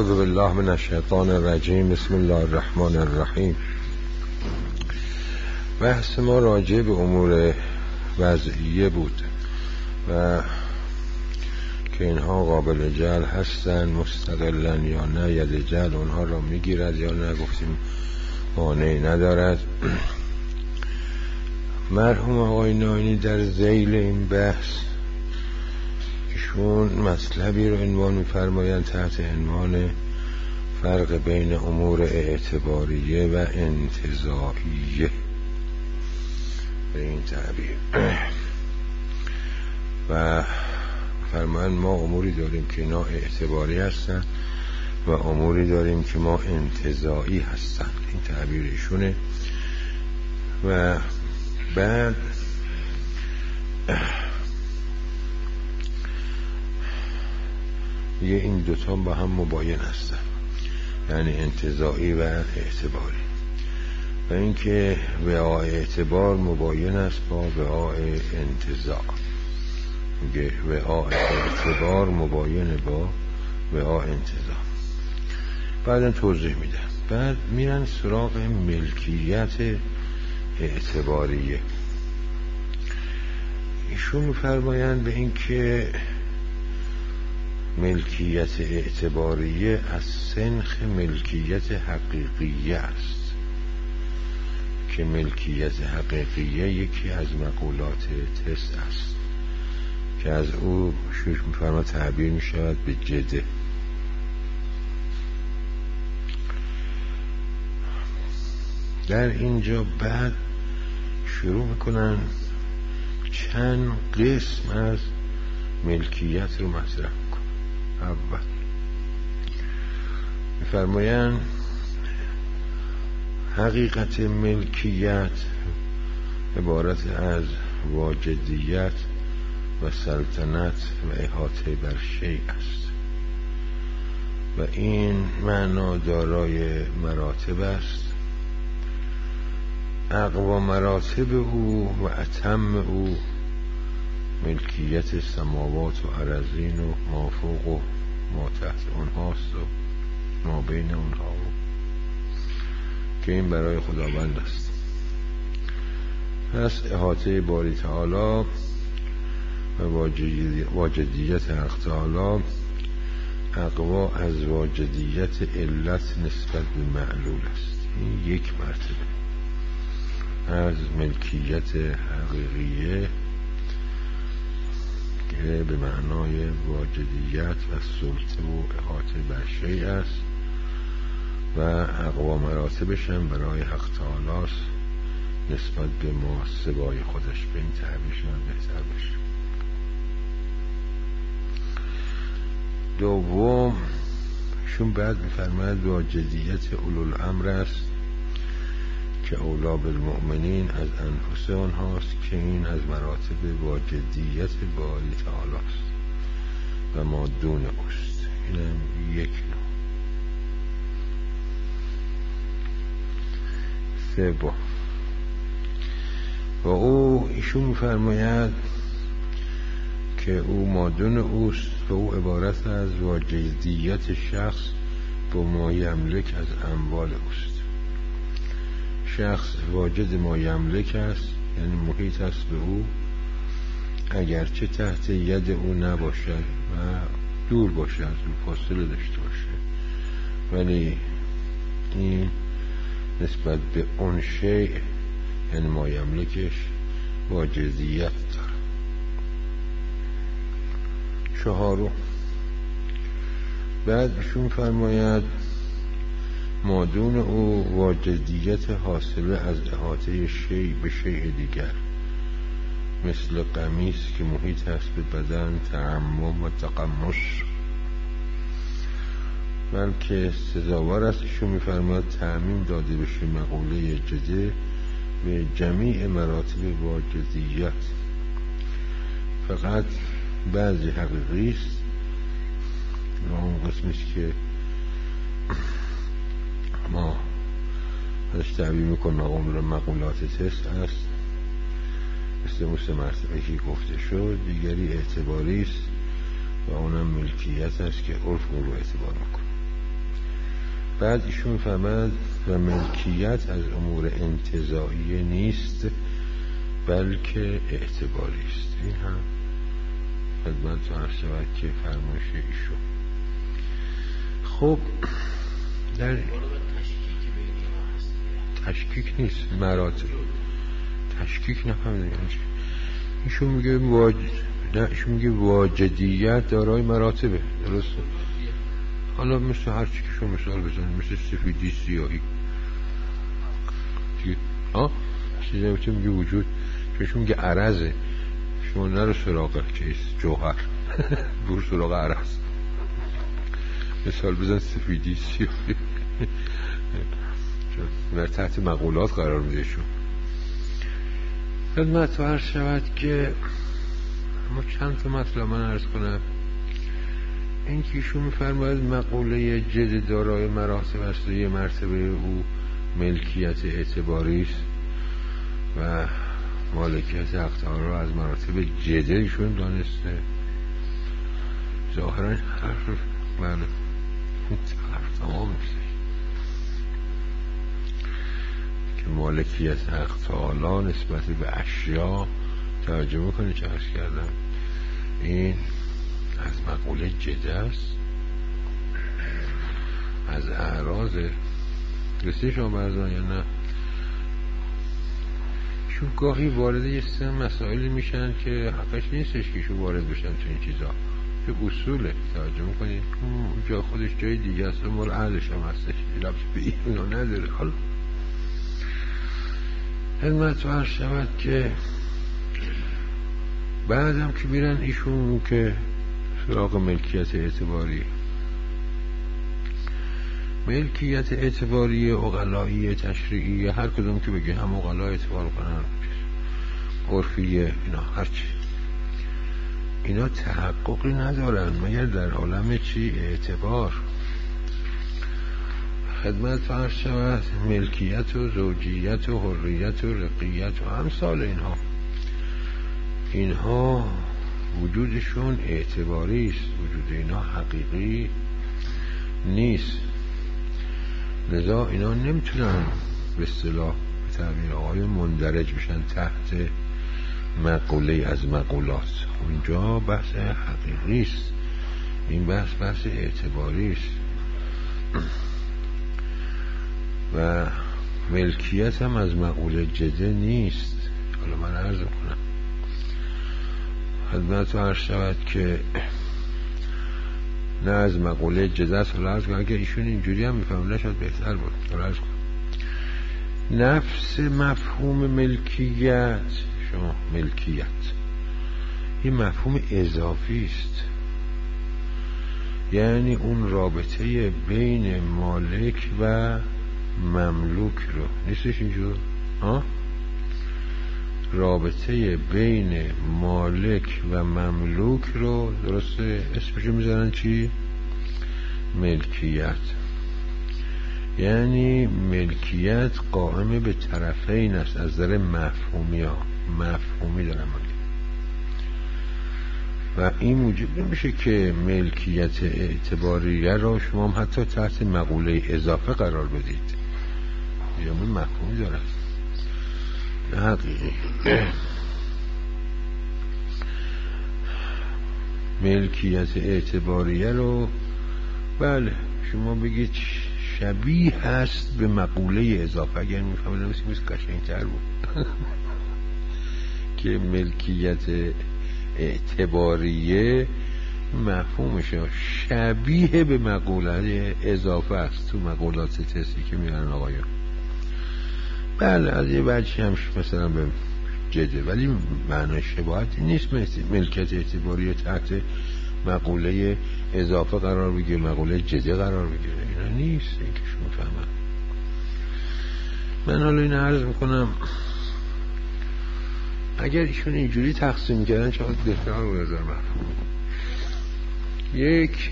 اعوذ بالله من الشیطان الرجیم. بسم الله الرحمن الرحیم. بحث ما راجع به امور وضعیه بود و که اینها قابل جعل هستن مستقلا یا نه، ید جعل اونها را میگیرد یا نه، گفتیم مانعی ندارد. مرحوم آقای ناینی در ذیل این بحث ایشون مطلبی رو عنوان می‌فرمایند تحت عنوان فرق بین امور اعتباریه و انتزاعیه، به این تعبیر. و فرمایند ما اموری داریم که اینا اعتباری هستن و اموری داریم که ما انتزاعی هستن. این تعبیر ایشونه. و بعد یه این دوتا با هم مباین هستن، یعنی انتزاعی و اعتباری، و اینکه وعاء اعتبار مباین است با وعاء انتزاع. میگه وعاء اعتبار مباین با وعاء انتزاع. بعدم توضیح میدن. بعد میرن سراغ ملکیت اعتباریه. ایشون میفرمایند به این که ملکیت اعتباریه از سنخ ملکیت حقیقیه است، که ملکیت حقیقیه یکی از مقولات تس است که از او شوش میفرما تعبیر میشود به جده. در اینجا بعد شروع میکنن چند قسم از ملکیت رو مطرح میکنن. اول میفرمایند حقیقت ملکیت عبارت از واجدیت و سلطنت و احاطه بر شیء است و این معنا دارای مراتب است. اقوا مراتب او و اتم او ملکیت سماوات و ارضین و ما فوق و ما تحت اونهاست و ما بین اونها، که این برای خداوند است. پس احاطه باری تعالی و واجدیت حق تعالی اقوا از واجدیت علت نسبت به معلول است. این یک مرتبه از ملکیت حقیقیه که به معنای واجدیت و سلطه و احاطه بر شیء است، و اقوا مراتبش هم برای حق تعالی است نسبت به ما سوای خودش. به این تعبیرش هم بهتر بشه. دوم شون بعد میفرماید واجدیت اولوالامر است که اولا بالمؤمنین از انفس آنهاست، که این از مراتب واجدیت باری تعالی است و ما دون اوست. اینم یک نوع. سوم و او ایشون میفرماید که او مادون اوست و او عبارت از واجدیت شخص با ما یملک از اموال اوست. شخص واجد ما یملک است، یعنی محیط است به او، اگرچه تحت ید او نباشد و دور باشد و فاصله داشته باشه، ولی این نسبت به اون شیء یعنی ما یملکش واجدیت داره. چهارم بعد بهشون فرماید مادون او واجدیت حاصله از احاطه شیء به شیء دیگر، مثل قمیص که محیط است به بدن، تعمم و تقمص، بلکه سزاوار است ایشون میفرماید تعمیم داده بشه مقوله جده به جمیع مراتب واجدیت. فقط بعضی حقیقی است و اون قسمیست که ما ازش تعبیر میکنم مقولات تست است، مثل مرتبه که گفته شد. دیگری اعتباری است و اونم ملکیت است که عرف اون رو اعتبار میکنه. بعد ایشون میفهمد و ملکیت از امور انتزاعیه نیست بلکه اعتباری است. این هم خدمت عرض شود که فرمایش ایشون. خب در تشکیک نیست، مراتب تشکیک نفهمیدن ایشون میگه واجدیت دارای مراتبه، درسته؟ حالا مثل هر چی که شما مثال بزنید، مثل سفیدی سیاهی چیزی که میگه وجود، چون میگه عرضه، شما نرو سراغ چیز جوهر برو سراغ عرض. مثال بزن سفیدی سیاهی چون تحت مقولات قرار میده. شون خدمت عرض شود که اما چند تا مطلب من عرض کنم. این که ایشون میفرماید مقوله جد دارای مراتب است و یه مرتبه او ملکیت اعتباری است و مالکیت حق تعالی را از مراتب جده ایشون دانسته. ظاهرا حرف تمام است که مالکیت حق تعالی نسبت به اشیا ترجمه کنی چه عرض کردم این از مقوله جده است، از اعراض رسیده شما برزان یا نه. شو گاهی وارد یه سه مسائلی میشن که حقش نیستش که شو وارد بشن تو این چیزا، که اصوله ترجمه کنید جا خودش جای دیگه است، مال اهلش هم هستش، لبس به اینا نداره. حالا خدمت عرض شود که بعدم که میرن ایشون که سراغ ملکیت اعتباری، ملکیت اعتباری عقلایی تشریعی هر کدوم که بگه هم عقلا اعتبار کنن، عرفیه، اینا هرچی، اینا تحققی ندارن مگر در عالم چی؟ اعتبار. خدمت فرض شود ملکیت و زوجیت و حریت و رقیت و امثال اینها وجودشون اعتباری است، وجود اینا حقیقی نیست، لذا اینا نمیتونن به اصطلاح به تعبیر آقای مندرج بشن تحت مقوله از مقولات. اونجا بحث حقیقی است، این بحث اعتباری است و ملکیت هم از مقوله جده نیست. حالا من عرض کنم خدمت عرض شود که نه از مقوله جده است. حالا عرض کنم اگر ایشون اینجوری هم میفهمونه شاید بهتر بود. حالا عرض کنم نفس مفهوم ملکیت، شما ملکیت این مفهوم اضافی است، یعنی اون رابطه بین مالک و مملوک رو نیستش اینجور رابطه بین مالک و مملوک رو درسته اسمشو میذارن چی؟ ملکیت. یعنی ملکیت قائم به طرفین است از نظر مفهومی دارم و این موجب نمیشه که ملکیت اعتباریه را شما هم حتی تحت مقوله اضافه قرار بدید، یا من مفهومی دارد نه حقیقی. ملکیت اعتباریه رو بله شما بگید شبیه هست به مقوله اضافه، اگر میفهمم نمیسی قشنگ‌تر بود که ملکیت اعتباریه مفهومش شبیه به مقوله اضافه است تو مقولات تستی که میارن آقایان. بله از یه وجهی هم مثلا به جده، ولی معنی شباهت نیست ملکیت اعتباریه تحت مقوله اضافه قرار بگیره، مقوله جده قرار بگیره، اینا نیست. این که شما فهمم من حالا این عرض میکنم اگر ایشون اینجوری تقسیم کردن چقدر بهتر و نظر مفهوم. یک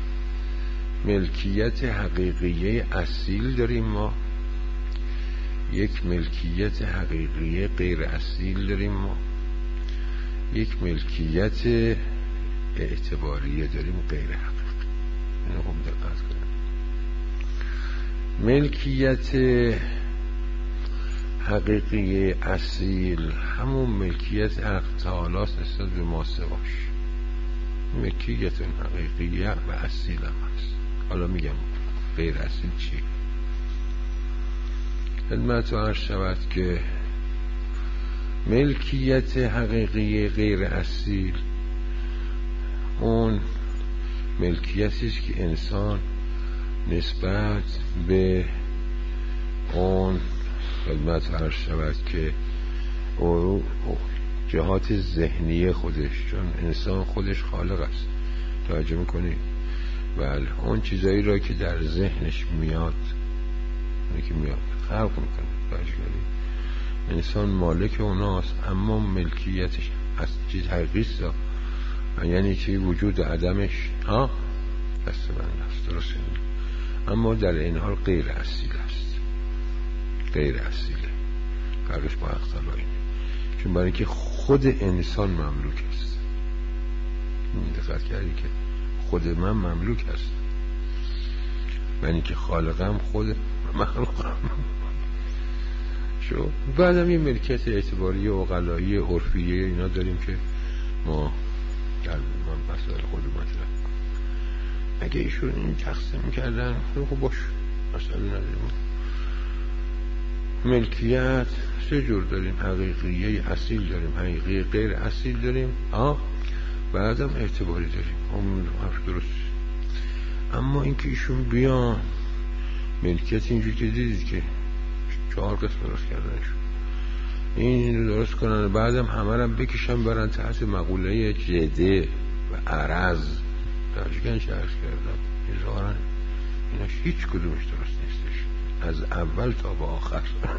ملکیت حقیقیه اصیل داریم ما، یک ملکیت حقیقیه غیر اصیل داریم ما، یک ملکیت اعتباریه داریم غیر حقیقی. اینو خوب دقت کنیم. ملکیت حقیقی اصیل همون ملکیت حق تعالی است نسبت به ما سواش. ملکیت حقیقی و اصیل هم هست. حالا میگم غیر اصیل چی؟ خدمت عرض شود که ملکیت حقیقی غیر اصیل اون ملکیتی است که انسان نسبت به اون خدمت عرض شود که جهات ذهنی خودش، چون انسان خودش خالق است، توجه میکنی؟ بله، اون چیزایی را که در ذهنش میاد خلق میکنه، توجه کنی؟ انسان مالک اوناست، اما ملکیتش از چیز حقیقی است. یعنی چی؟ وجود عدمش دست من است، درسته؟ اما در این حال غیر اصیل است، غیر اصیله، فرقش با حق تعالی اینه. چون برای که خود انسان مملوک است. دقت کردی که خود من مملوک است، من که خالقم خود مخلوقم. شو بعدم یه ملکیت اعتباری و عقلایی عرفیه اینا داریم که ما در مسائل خود مطرح. اگه ایشون این تقسیم کردن خب باش، مسئله نداریم. ملکیت سه جور داریم، حقیقی اصیل داریم، حقیقی غیر اصیل داریم، بعدم اعتباری داریم. اون حرف درست. اما اینکه ایشون بیان ملکیت اینجوری که دیدید که 4 قسم درست کردنشون، این درست کنن، بعدم همه رو بکشن برن تحت مقوله جده و عرض. درجگن شرح کردم ظاهرا اینا هیچ کدومش درست نیستش، از اول تا به آخر.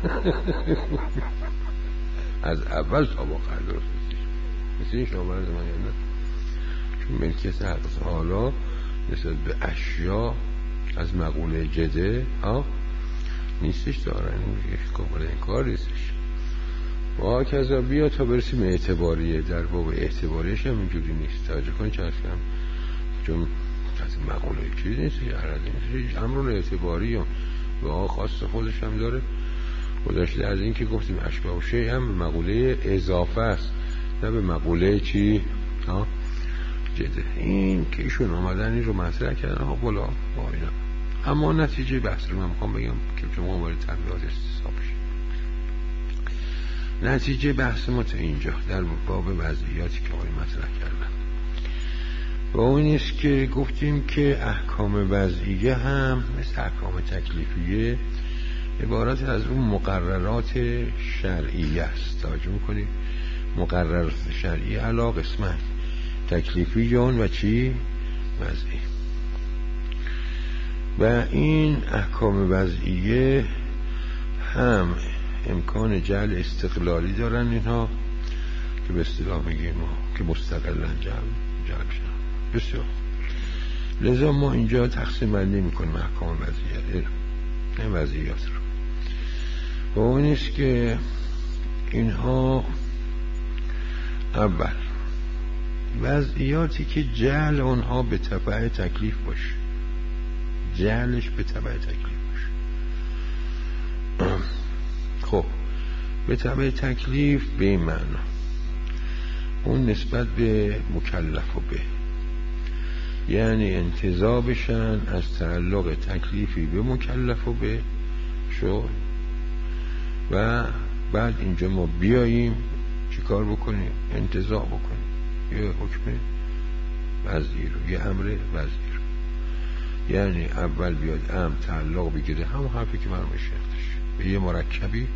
از اول تا به آخر درست نیستش. مثل این شما برد من یعنی چون ملکیت حقیقت حالا نسبت به اشیا از مقوله جده نیستش، دارن این قابل انکار نیستش. و کذا بیا تا برسیم اعتباریه. در باب اعتباریش هم اینجوری نیست، توجه کن چه هست کم، چون از مقوله چیز نیست، عرضی نیست، امرون اعتباری هم و خاص خودش هم داره. گذاشته از این که گفتیم اشباه و شیء هم به مقوله اضافه است، نه به مقوله چی؟ جده. این که ایشون آمدن این رو مطرح کردن بلا با اینا. اما نتیجه بحث رو من میخوام بگم که شما باید تنبیهات استصحاب بشید. نتیجه بحث ما تا اینجا در باب وضعیاتی که آقای مطرح کردن و اون نیست که گفتیم که احکام وضعیه هم مثل احکام تکلیفیه عبارت از اون مقررات شرعیه است. توجه میکنید؟ مقررات شرعیه علی قسمت تکلیفیون و چی؟ وضعی. و این احکام وضعیه هم امکان جعل استقلالی دارن اینها که به اصطلاح میگیم که مستقلا جعل شدن. بسیار. لذا ما اینجا تقسیم بندی میکنیم احکام وضعیه این وضعیات رو. و اون است که اینها اول وضعیاتی که جعل اونها به تبع تکلیف باشه، جعلش به تبع تکلیف باشه. خب به تبع تکلیف به این معنا اون نسبت به مکلف و به، یعنی انتزاع بشن از تعلق تکلیفی به مکلف و به شو. و بعد اینجا ما بیاییم چی کار بکنیم؟ انتزاع بکنیم یه حکم وضعی رو، یه امر وضعی رو. یعنی اول بیاد امر تعلق بگیره، همون حرفی که مرموم شیختش، به یه مرکبی.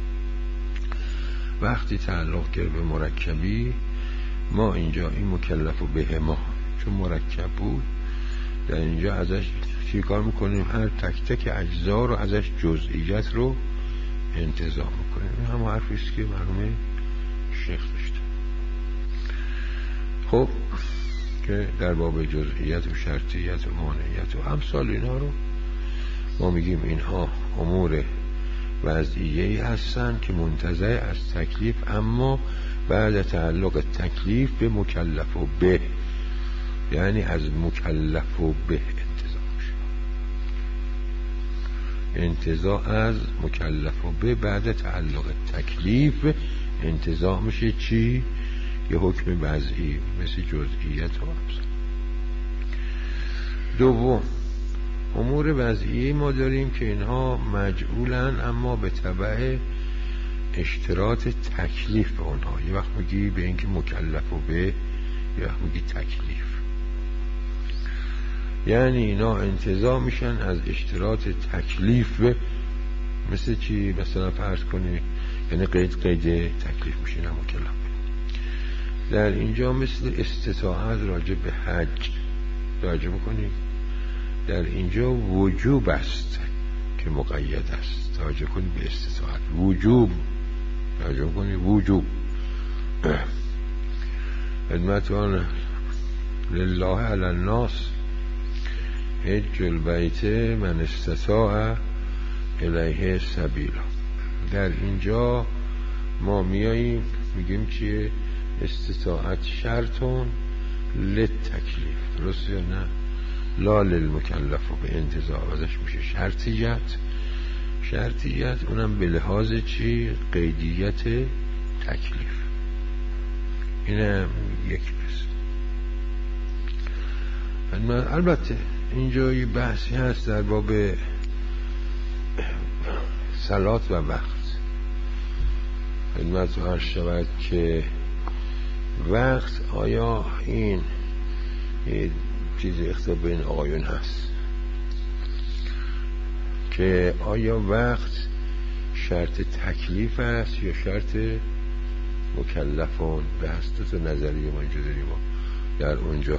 وقتی تعلق گرفت به مرکبی، ما اینجا این مکلف و به ما چون مرکب بود در اینجا ازش چی کار میکنیم؟ هر تک تک اجزا رو ازش جزئیت رو انتزاع میکنیم. این همون حرفیست که مرموم شیخ داشته. خب که در باب جزئیت و شرطیت و مانعیت و امثال اینها رو ما میگیم اینها امور وضعیه‌ای هستن که منتزع از تکلیف، اما بعد تعلق تکلیف به مکلف و به، یعنی از مکلف و به انتزاع میشه. انتزاع از مکلف و به بعد تعلق تکلیف انتزاع میشه چی؟ یه حکم وضعی مثل جزئیت و امثال. دوم، امور وضعی ما داریم که اینها مجعولن اما به تبع اشتراط تکلیف به اونها. یه وقت میگی به اینکه مکلف و به، یه وقت میگی تکلیف. یعنی اینا انتزاع میشن از اشتراط تکلیف. مثل چی؟ مثلا فرض کنی یعنی قید تکلیف میشه نه مکلف. در اینجا مثل استطاعت راجع به حج راجع میکنی، در اینجا وجوب است که مقید است. راجع کنی به استطاعت وجوب، راجع کنی وجوب. خدمتان لله علی الناس حج البیت من استطاع الیه سبیلا. در اینجا ما میاییم میگیم چیه؟ استطاعت شرطون للتکلیف، درسته یا نه؟ لا للمکلف و به انتزاع ازش میشه شرطیت اونم به لحاظ چی؟ قیدیت تکلیف. اینم یک بس. البته اینجا یه بحثی هست در باب صلات و وقت. خدمت عرض شود که وقت آیا این چیز اختلاف بین آقایون هست که آیا وقت شرط تکلیف است یا شرط مکلفان؟ به هست نظریه ما اینجا داریم در اونجا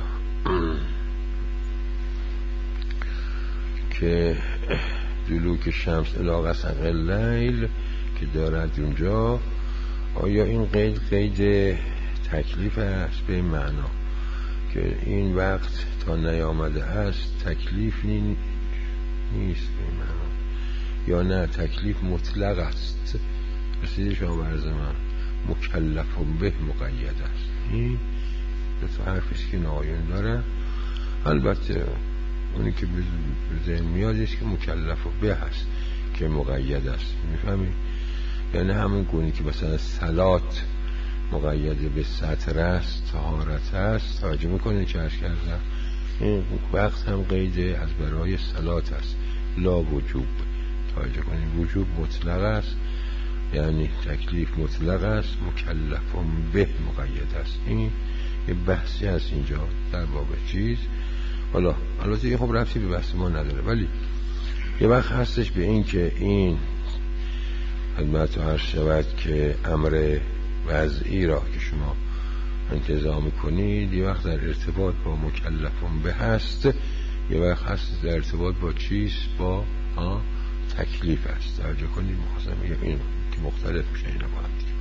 که دلوک شمس الی غسق اللیل که دارد اونجا، آیا این قید تکلیف است به این معنا که این وقت تا نیامده است تکلیف نیست به این معنا، یا نه تکلیف مطلق است؟ رسیده شما برز من مکلف به مقید است. این دو تا حرفیست که نایون داره. البته اونی که به ذهن میاد است که مکلف به هست که مقید است. میفهمی؟ یعنی همون گونی که مثلا صلات مقید به سطر است، طهارت است، توجه میکنید چه عرض کردم؟ این وقت هم قیده از برای صلات است، لا وجوب. توجه کنید وجوب مطلق است، یعنی تکلیف مطلق است، مکلف به مقید است. این یه بحثی هست اینجا در باب چیز. حالا البته یه خب رفتی به بحث ما نداره، ولی یه وقت هستش به این که این خدمت عرض شود که امر وضعی را که شما انتزاع میکنید یه وقت در ارتباط با مکلفون به هست، یه وقت هست در ارتباط با چیز؟ با تکلیف است. توجه کنید مخواستم میگم این که مختلف میشه اینا با هم دیگه.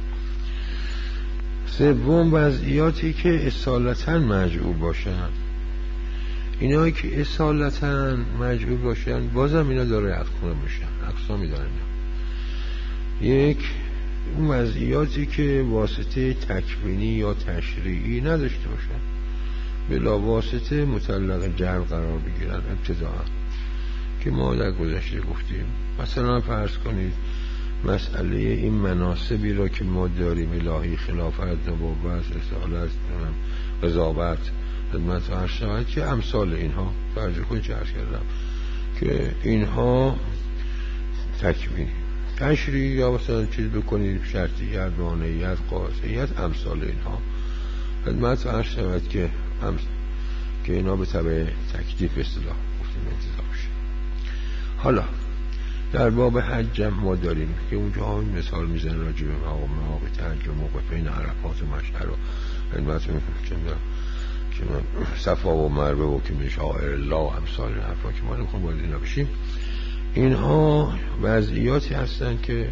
سوم، وضعیاتی که اصالتاً مجعول باشن. اینایی که اصالتاً مجعول باشن بازم اینا داره اقسام میشن، اقسامی دارن. یک، اون وضعیاتی که واسطه تکوینی یا تشریعی نداشته باشن، بلا واسطه مطلق جعل قرار بگیرن ابتداعا، که ما در گذشته گفتیم. مثلا فرض کنید مسئله این مناسبی را که ما داریم، الهی، خلافت، نبوت، رسالت، قضاوت، خدمت عرض شود که امثال اینها توجه کنید چه عرض کردم که اینها تکوینی، تشریعی یا مثلا چیز بکنید شرطیت، مانعیت، قاطعیت، امثال اینها خدمت عرض شود که اینا به تبع تکلیف اصطلاح گفتیم انتزاع میشه. حالا در باب حج ما داریم که اونجا ها مثال میزن راجع به مواقع حج و موقفین عرفات و مشعر و خدمت که صفا و مروه و که شعائر الله و امثال این حرفا که ما نمیخوام باید اینا بشیم. اینها وضعیاتی هستن که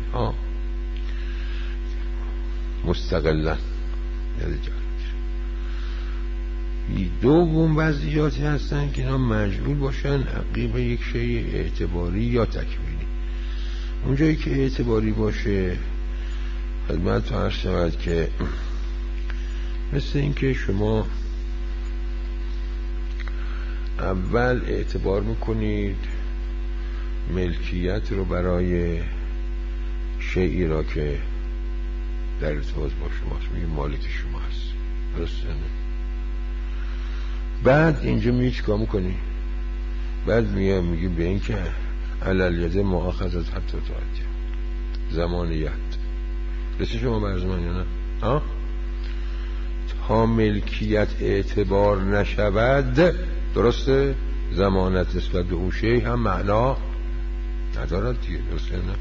مستقلن. دوم وضعیاتی هستن که اینا مجعول باشن عقیب یک شیء اعتباری یا تکوینی. اونجایی که اعتباری باشه خدمت عرض شود که مثل این که شما اول اعتبار میکنید ملکیت رو برای شیئی را که در ارتباط با شماست میگه مالک شما هست. درسته نه؟ بعد اینجا میگه چیکار میکنی؟ بعد میگه به این که علل ید مؤاخذت حتی تاعتی زمان ید رسه شما بر زمان یا نه؟ تا ملکیت اعتبار نشود، درسته؟ زمانت نسبت به اون شیء هم معنا ندارد دیگه. درسته نه؟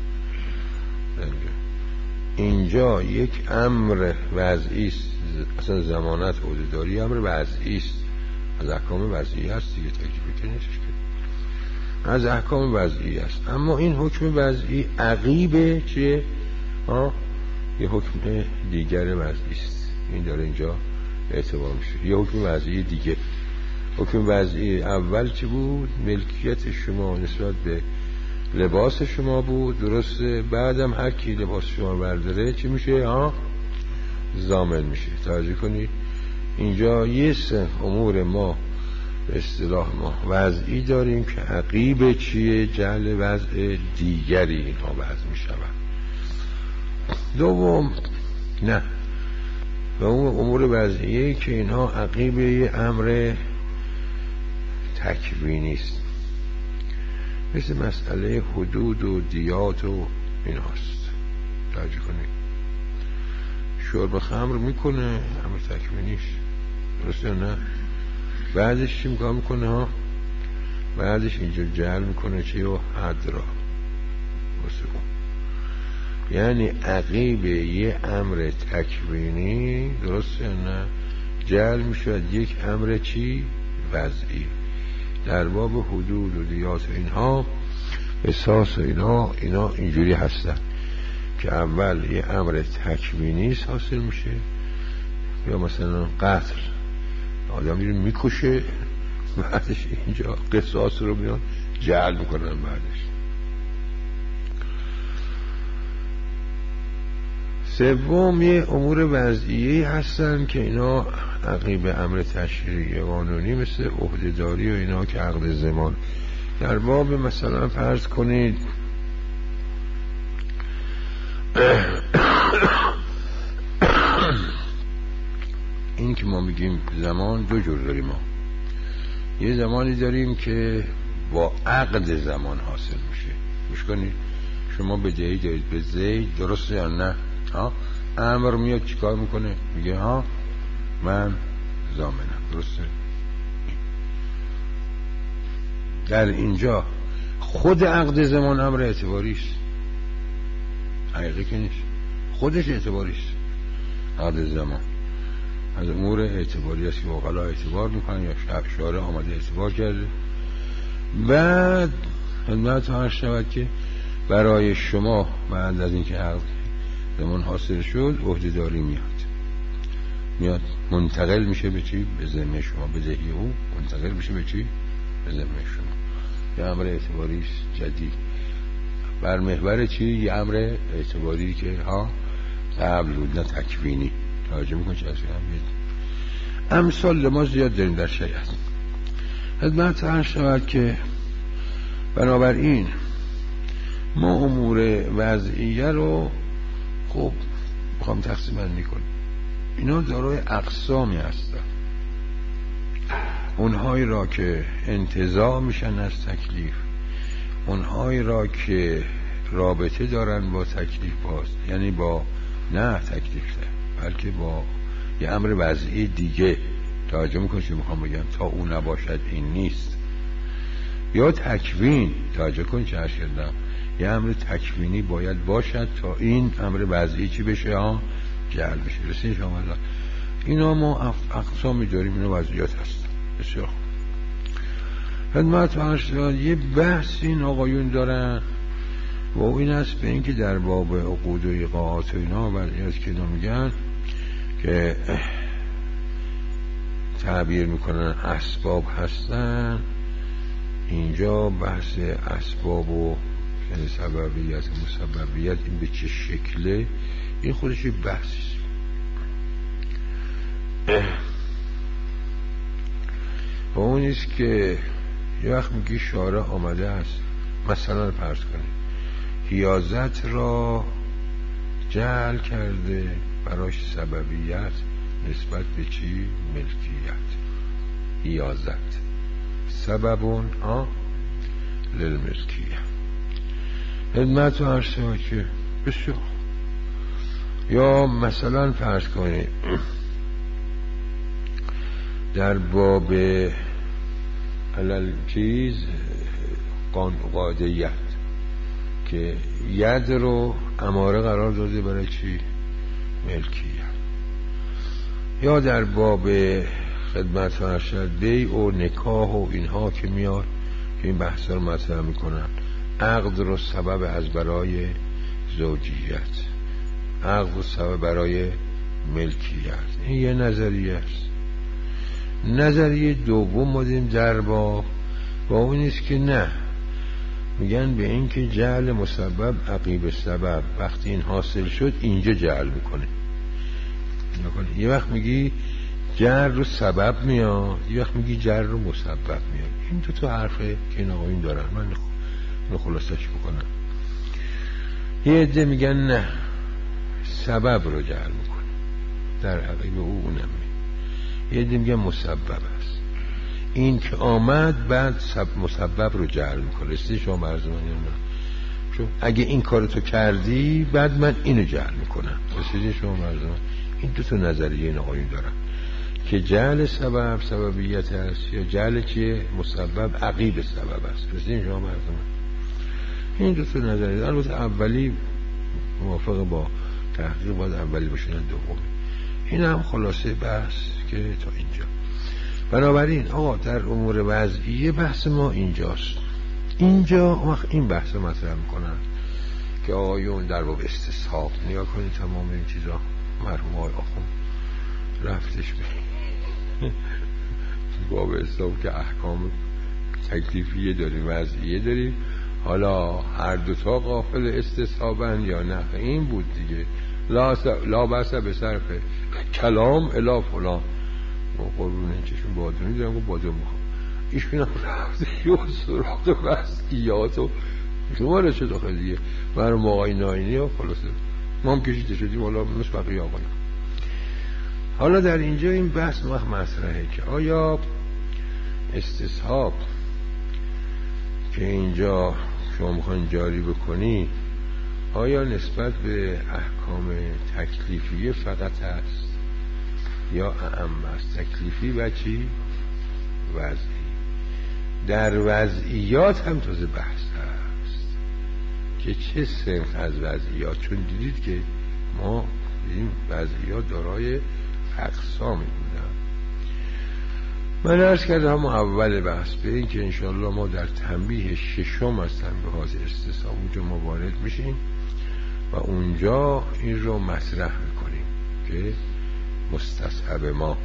اینجا یک امر وضعی است، اصلا ضمانت عهده‌داری امر وضعی است، از احکام وضعی هست دیگه، تکلیفی که نیستش که از احکام وضعی است. اما این حکم وضعی عقیب چیه؟ یه حکم دیگر وضعی است، این داره اینجا اعتبار میشه. یه حکم وضعی دیگه. حکم وضعی اول چی بود؟ ملکیت شما نسبت به لباس شما بود، درسته؟ بعدم هر کی لباس شما برداره چی میشه؟ ضامن میشه. توجه کنید اینجا یه سه امور ما به اصطلاح ما وضعی داریم که عقیب چیه؟ جعل وضع دیگری اینها وضع میشود. دوم نه، و اون امور وضعیه که اینها عقیب یه امر تکوینی است، مثل مسئله حدود و دیات و این هاست. توجه کنید شرب خمر میکنه امر تکوینیش، درسته نه؟ بعدش چی میکنه؟ بعدش اینجا جعل میکنه چی؟ و حد را واسه یعنی عقیب یه امر تکوینی، درسته نه؟ جعل میشود یک امر چی؟ وضعی. در باب حدود و دیات و اینها اساس و اینا اینجوری هستن که اول یه امر تکوینی حاصل میشه، یا مثلا قتل آدم میکشه، بعدش اینجا قصاص رو میان جعل میکنن. بعدش سوم یه امور وضعیه‌ای هستن که اینا عقیب امر تشریعی قانونی، مثل عهده‌داری و اینا که عقد زمان. در باب مثلا فرض کنید این که ما میگیم زمان دو جور داریم ما. یه زمانی داریم که با عقد زمان حاصل میشه. گوش کنید شما بدهی دارید به زید، درسته یا نه؟ امر میاد چیکار میکنه؟ میگه من ضامنم، درسته؟ در اینجا خود عقد زمان امر اعتباری است، حقیقی که نیست، خودش اعتباری است. عقد زمان از امور اعتباری است که عقلا اعتبار میکنن یا شارع آمده اعتبار کرده. بعد خدمت عرض شود که برای شما بعد از اینکه عقد زمان حاصل شد عهده‌داری میاد منتقل میشه به چی؟ به ذمه شما. بدهی او منتقل میشه به چی؟ به ذمه شما. یه امر اعتباری جدید بر محور چی؟ یه امر اعتباری که قبل بود، نه تکوینی. توجه میکنی چه اصلا امثال ما زیاد داریم در شریعت. خدمت عرض شود که بنابراین ما امور وضعیه رو خب میخوام تقسیم بندی کنیم. اینا دارای اقسامی هستن، اونهایی را که انتزاع میشن از تکلیف، اونهایی را که رابطه دارن با تکلیف، باز یعنی با نه تکلیف ده بلکه با یه امر وضعی دیگه. توجه میکنی چه میخوام بگم؟ تا اون نباشد این نیست. یا تکوین، توجه کن چه عرض کردم، یه امر تکوینی باید باشد تا این امر وضعی چی بشه؟ جعل بشه. رسید شما اینا ما اقسامی داریم، اینا وضعیات هست. بسیار خوب. خدمت فرمایید یه بحث این آقایون دارن و این است به این که در باب عقود و ایقاعات و اینا وضعیت که اینا میگن که تعبیر میکنن اسباب هستن. اینجا بحث اسباب و یعنی سببیت و مسببیت این به چه شکله، این خودش بحثی و اون نیست که یه وقت میگی شارع آمده است مثلا فرض کنید حیازت را جعل کرده براش سببیت نسبت به چی؟ ملکیت. حیازت سببون للملکیه. خدمت و عرضه که بسیار. یا مثلا فرض کنید در باب علل چیز قادیت که ید رو اماره قرار داده برای چی؟ ملکیت. یا در باب خدمت و ارشد بیع و نکاح و اینها که میاد که این بحث رو مطرح میکنن، عقد رو سبب از برای زوجیت، عقد رو سبب برای ملکیت. این یه نظریه است. نظریه دوم مدیم در با اون نیست که نه، میگن به این که جعل مسبب عقیب سبب، وقتی این حاصل شد اینجا جعل میکنه. یه وقت میگی جر رو سبب میاد، یه وقت میگی جر رو مسبب میاد. این دو تا حرفه که این آقایون دارن، من خلاصش بکنم. یه عده میگن نه، سبب رو جعل میکنه در عقیب اونم. یه عده میگن مسبب است، این که آمد بعد مسبب رو جعل میکنه. رسیدی شما مرزمان یا نه؟ چون اگه این کار تو کردی بعد من اینو جعل میکنم. رسیدی شما مرزمان؟ این دو تا نظریه این آقایون دارن که جعل سبب سببیت است یا جعل چیه؟ مسبب عقیب سبب است. رسیدی شما مرزمان؟ این دو تا نظریه. البته اولی موافق با تحقیق باید اولی باشه، نه دومی. این هم خلاصه بحث که تا اینجا. بنابراین آقا در امور وضعیه بحث ما اینجاست. اینجا وقت این بحث رو مطرح میکنن که آقایون در باب استصحاب نگاه کنید، تمام این چیزا مرحوم آقای آخوند رفتش به باب استصحاب که احکام تکلیفیه داریم، وضعیه داریم. حالا هر دوتا غافل استصحابن یا نه، این بود دیگه. لا بس به صرف کلام الا فلان. قربون این چشون بادونی دارم که بادون میخوام ایشون هم رفته و سراغ وضعیات و شما رسه داخل دیگه برای آقای ناینی ها خلاصه ما هم کشیده شدیم. حالا مثل بقیه آقایان. حالا در اینجا این بحث وقت مطرحه که آیا استصحاب که اینجا شما میخواین جاری بکنی آیا نسبت به احکام تکلیفیه فقط هست یا اعم است؟ تکلیفی و چی؟ وضعی. در وضعیات هم تازه بحث هست که چه سنخ از وضعیات، چون دیدید که ما این وضعیات دارای اقسامی بودن. من عرض کردم هم اول بحث به این که انشاءالله ما در تنبیه ششم از تنبیهات استصحاب اونجا ما وارد میشیم و اونجا این رو مطرح میکنیم که مستصحب ما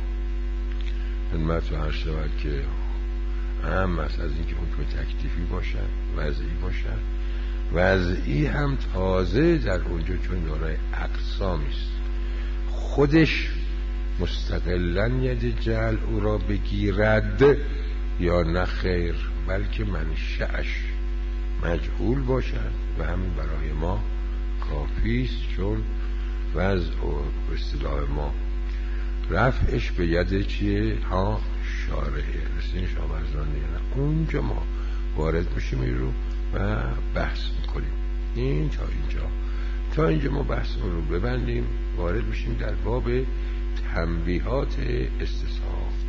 خدمت و عرض شود که اهم است از این که حکم تکلیفی باشد، وضعی باشد. وضعی هم تازه در اونجا چون دارای اقسامی است، خودش مستقلاً ید جعل او را بگیرد یا نه خیر، بلکه منشأش مجهول باشد و همین برای ما کافیست، چون وضع و اصطلاح ما رفعش به ید چیه؟ شارعه. رسین شما ارزانه نه. اونجا ما وارد میشیم این رو و بحث میکنیم. این تا اینجا ما بحث رو ببندیم، وارد میشیم در باب تنبیهات استصحاب.